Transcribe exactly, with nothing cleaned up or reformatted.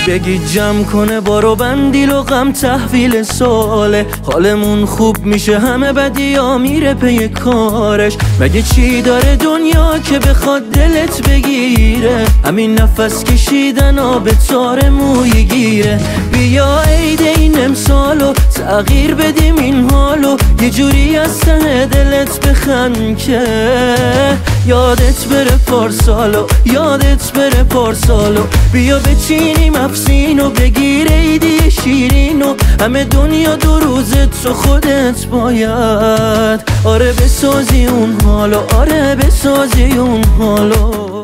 بگی جمع کنه بارو بندیل و غم تحویل ساله. حالمون خوب میشه همه بدی ها میره پی کارش. مگه چی داره دنیا که بخواد دلت بگیره؟ همین نفس کشیدن آب تار موی گیره. بیا عید این امسالو تغییر بدیم این حالو، یه جوری از ته دلت بخند که یادت بره پارسالو، یادت بره پارسالو. بیا بچینیم افسینو بگیر عیدی شیرینو، همه دنیا دو روزت تو خودت باید آره بسازی اون حالو، آره بسازی اون حالو.